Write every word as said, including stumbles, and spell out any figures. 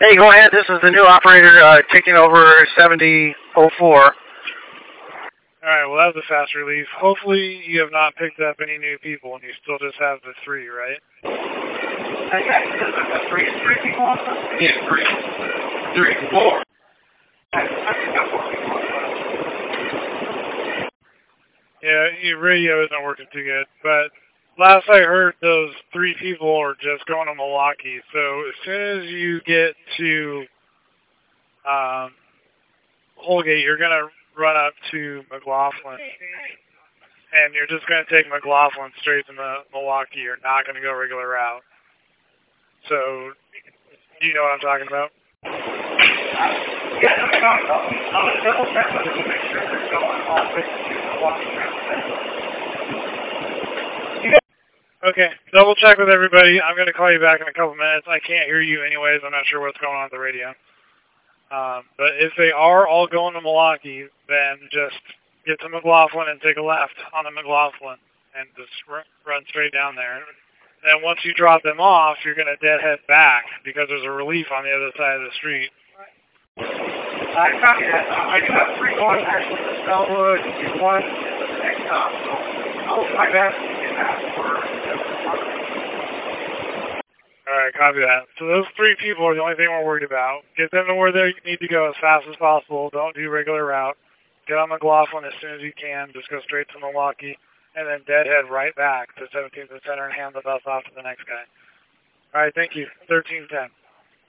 Hey, go ahead. This is the new operator uh, taking over seventy oh four. Alright, well that was a fast relief. Hopefully you have not picked up any new people and you still just have the three, right? Three, three people? Yeah, three. Three, four. Yeah, your radio isn't working too good, but last I heard those three people are just going to Milwaukee, so as soon as you get to um, Holgate, you're going to run up to McLaughlin, and you're just going to take McLaughlin straight to Milwaukee. You're not going to go regular route. So, do you know what I'm talking about? Okay, double check with everybody. I'm going to call you back in a couple minutes. I can't hear you anyways. I'm not sure what's going on with the radio. Um, but if they are all going to Milwaukee, then just get to McLaughlin and take a left on the McLaughlin and just run, run straight down there. Then once you drop them off, you're going to deadhead back because there's a relief on the other side of the street. I copy that. I do have three going actually to Spellwood, one next stop. So I'll try that to get that for. Alright, copy that. So those three people are the only thing we're worried about. Get them to where they need to go as fast as possible. Don't do regular route. Get on McLaughlin as soon as you can. Just go straight to Milwaukee. And then deadhead right back to seventeenth and Center and hand the bus off to the next guy. Alright, thank you. thirteen ten.